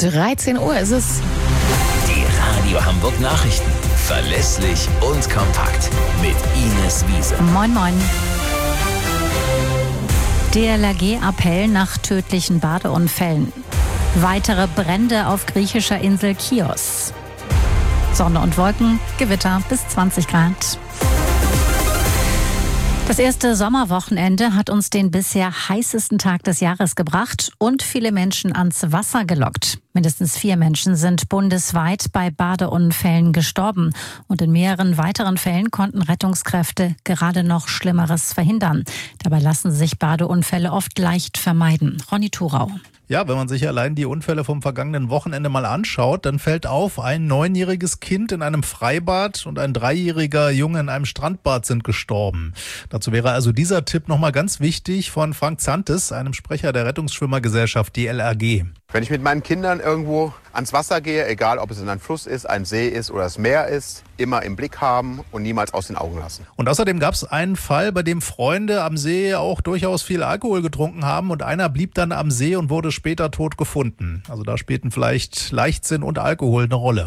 13 Uhr ist es. Die Radio Hamburg Nachrichten. Verlässlich und kompakt. Mit Ines Wiese. Moin, moin. DLRG-Appell nach tödlichen Badeunfällen. Weitere Brände auf griechischer Insel Chios. Sonne und Wolken, Gewitter bis 20 Grad. Das erste Sommerwochenende hat uns den bisher heißesten Tag des Jahres gebracht und viele Menschen ans Wasser gelockt. Mindestens 4 Menschen sind bundesweit bei Badeunfällen gestorben. Und in mehreren weiteren Fällen konnten Rettungskräfte gerade noch Schlimmeres verhindern. Dabei lassen sich Badeunfälle oft leicht vermeiden. Ronny Thurau. Ja, wenn man sich allein die Unfälle vom vergangenen Wochenende mal anschaut, dann fällt auf, ein 9-jähriges Kind in einem Freibad und ein 3-jähriger Junge in einem Strandbad sind gestorben. Dazu wäre also dieser Tipp nochmal ganz wichtig von Frank Zantes, einem Sprecher der Rettungsschwimmergesellschaft DLRG. Wenn ich mit meinen Kindern irgendwo ans Wasser gehe, egal ob es in ein Fluss ist, ein See ist oder das Meer ist, immer im Blick haben und niemals aus den Augen lassen. Und außerdem gab es einen Fall, bei dem Freunde am See auch durchaus viel Alkohol getrunken haben und einer blieb dann am See und wurde später tot gefunden. Also da spielten vielleicht Leichtsinn und Alkohol eine Rolle.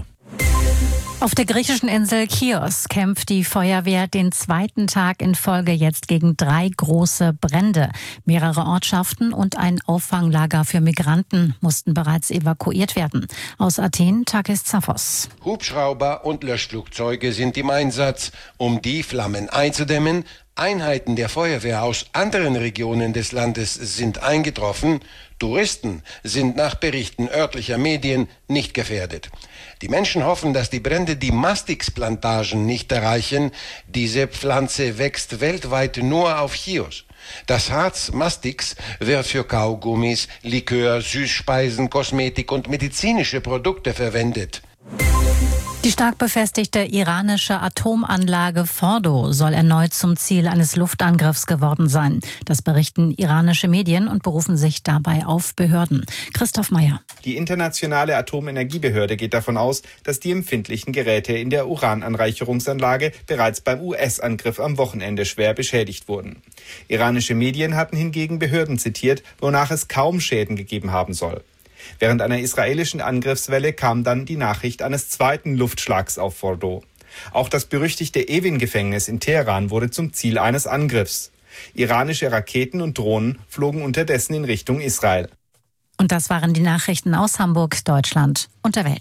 Auf der griechischen Insel Chios kämpft die Feuerwehr den 2. Tag in Folge jetzt gegen 3 große Brände. Mehrere Ortschaften und ein Auffanglager für Migranten mussten bereits evakuiert werden. Aus Athen, Takis Zaphos. Hubschrauber und Löschflugzeuge sind im Einsatz, um die Flammen einzudämmen. Einheiten der Feuerwehr aus anderen Regionen des Landes sind eingetroffen. Touristen sind nach Berichten örtlicher Medien nicht gefährdet. Die Menschen hoffen, dass die Brände die Mastix-Plantagen nicht erreichen. Diese Pflanze wächst weltweit nur auf Chios. Das Harz Mastix wird für Kaugummis, Likör, Süßspeisen, Kosmetik und medizinische Produkte verwendet. Die stark befestigte iranische Atomanlage Fordo soll erneut zum Ziel eines Luftangriffs geworden sein. Das berichten iranische Medien und berufen sich dabei auf Behörden. Christoph Meyer. Die internationale Atomenergiebehörde geht davon aus, dass die empfindlichen Geräte in der Urananreicherungsanlage bereits beim US-Angriff am Wochenende schwer beschädigt wurden. Iranische Medien hatten hingegen Behörden zitiert, wonach es kaum Schäden gegeben haben soll. Während einer israelischen Angriffswelle kam dann die Nachricht eines zweiten Luftschlags auf Fordo. Auch das berüchtigte Evin-Gefängnis in Teheran wurde zum Ziel eines Angriffs. Iranische Raketen und Drohnen flogen unterdessen in Richtung Israel. Und das waren die Nachrichten aus Hamburg, Deutschland und der Welt.